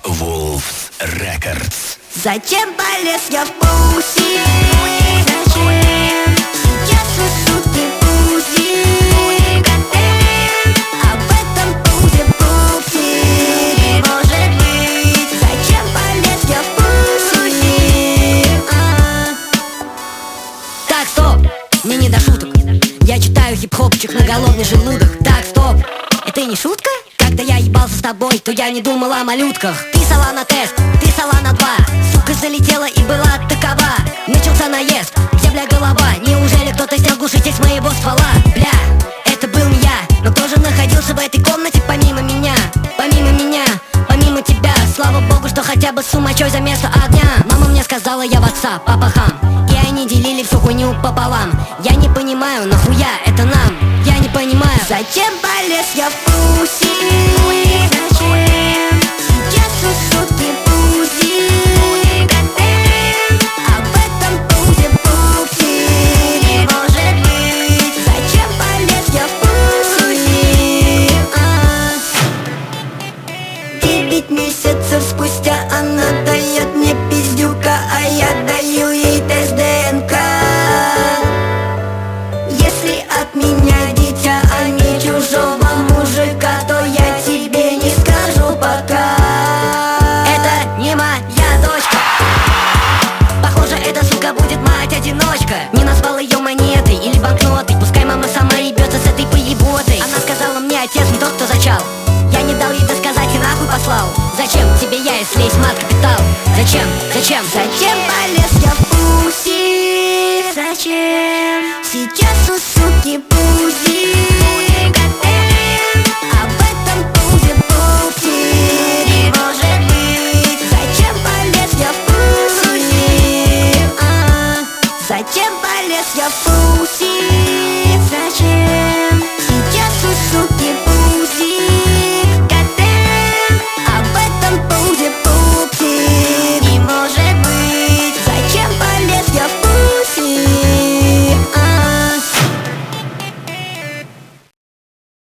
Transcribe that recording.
Wolves Records. Зачем полез я в пуси? Зачем? Сейчас усуты пузи. Об этом пузе пупси. Может быть, зачем полез я в пуси? Так, стоп, мне не до шуток. Я читаю хип-хопчик на голодный желудок. Так, стоп, это не шутка? Когда я ебался с тобой, то я не думал о малютках. Ты сала на тест, ты сала на 2. Сука залетела и была такова. Начался наезд, где, бля, голова? Неужели кто-то снял глушитель с моего ствола? Бля, это был не я, но кто же находился в этой комнате помимо меня? Помимо меня, помимо тебя. Слава богу, что хотя бы с сумачой за место огня. Мама мне сказала, я в отца, папа хам. И они делили всю хуйню пополам. Я не понимаю, нахуя это нам? Я не понимаю, зачем полез я в пуси? Зачем? Сейчас усуты пузи. Об этом пузе пупси. Может быть, зачем полез я в пуси? 9 месяцев спустя она дает мне пиздюка, а я даю ей тест ДНК. Если от меня дитя, а не чужого мужика, то я тебе не скажу пока. Это не моя дочка. Похоже, эта сука будет мать-одиночка. Не назвал ее монетой или банкнотой. Пускай мама сама ебется с этой поеботой. Она сказала мне, отец не тот, кто зачал. Я не дал ей досказать и нахуй послал. Зачем тебе я, если есть мат-капитал? Зачем? Зачем? Зачем полез я в пуси? Зачем? Сейчас у суки пузи. Об этом пузе пупси. Может быть, зачем полез я в пуси? Зачем полез я в пуси? Зачем? Сейчас у суки пузи.